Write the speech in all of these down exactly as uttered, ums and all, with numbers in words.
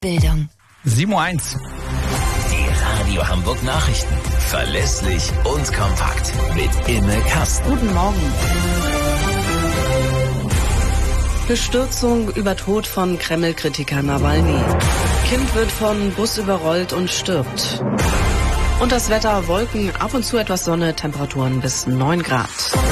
Bildung. sieben Uhr eins. Die Radio Hamburg Nachrichten. Verlässlich und kompakt. Mit Imme Kasten. Guten Morgen. Bestürzung über Tod von Kreml-Kritiker Nawalny. Kind wird von Bus überrollt und stirbt. Und das Wetter: Wolken, ab und zu etwas Sonne, Temperaturen bis neun Grad.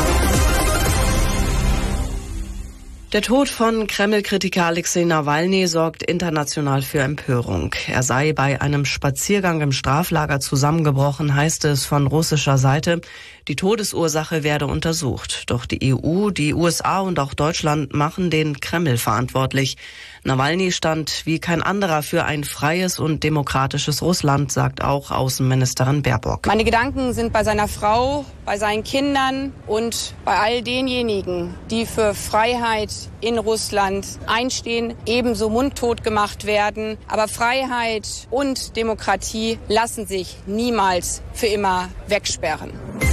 Der Tod von Kreml-Kritiker Alexei Nawalny sorgt international für Empörung. Er sei bei einem Spaziergang im Straflager zusammengebrochen, heißt es von russischer Seite. Die Todesursache werde untersucht. Doch die E U, die U S A und auch Deutschland machen den Kreml verantwortlich. Nawalny stand wie kein anderer für ein freies und demokratisches Russland, sagt auch Außenministerin Baerbock. Meine Gedanken sind bei seiner Frau, bei seinen Kindern und bei all denjenigen, die für Freiheit in Russland einstehen, ebenso mundtot gemacht werden. Aber Freiheit und Demokratie lassen sich niemals für immer wegsperren.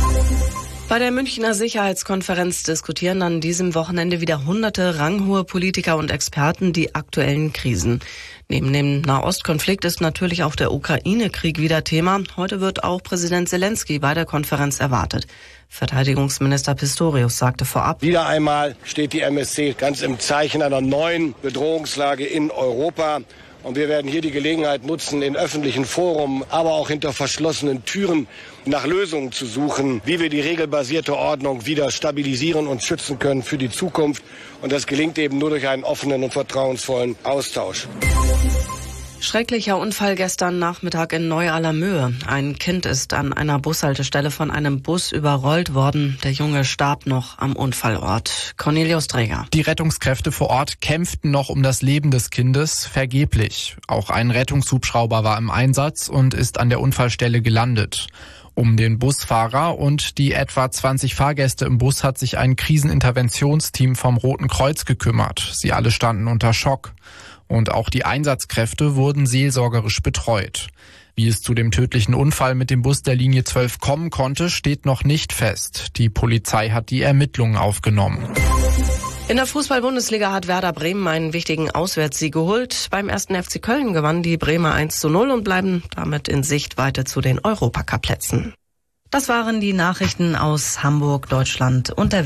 Bei der Münchner Sicherheitskonferenz diskutieren an diesem Wochenende wieder hunderte ranghohe Politiker und Experten die aktuellen Krisen. Neben dem Nahostkonflikt ist natürlich auch der Ukraine-Krieg wieder Thema. Heute wird auch Präsident Zelensky bei der Konferenz erwartet. Verteidigungsminister Pistorius sagte vorab: Wieder einmal steht die M S C ganz im Zeichen einer neuen Bedrohungslage in Europa. Und wir werden hier die Gelegenheit nutzen, in öffentlichen Foren, aber auch hinter verschlossenen Türen nach Lösungen zu suchen, wie wir die regelbasierte Ordnung wieder stabilisieren und schützen können für die Zukunft. Und das gelingt eben nur durch einen offenen und vertrauensvollen Austausch. Schrecklicher Unfall gestern Nachmittag in Neu-Allermöhe. Ein Kind ist an einer Bushaltestelle von einem Bus überrollt worden. Der Junge starb noch am Unfallort. Cornelius Träger. Die Rettungskräfte vor Ort kämpften noch um das Leben des Kindes, vergeblich. Auch ein Rettungshubschrauber war im Einsatz und ist an der Unfallstelle gelandet. Um den Busfahrer und die etwa zwanzig Fahrgäste im Bus hat sich ein Kriseninterventionsteam vom Roten Kreuz gekümmert. Sie alle standen unter Schock. Und auch die Einsatzkräfte wurden seelsorgerisch betreut. Wie es zu dem tödlichen Unfall mit dem Bus der Linie zwölf kommen konnte, steht noch nicht fest. Die Polizei hat die Ermittlungen aufgenommen. In der Fußball-Bundesliga hat Werder Bremen einen wichtigen Auswärtssieg geholt. Beim ersten F C Köln gewannen die Bremer eins zu null und bleiben damit in Sichtweite zu den Europacup-Plätzen. Das waren die Nachrichten aus Hamburg, Deutschland und der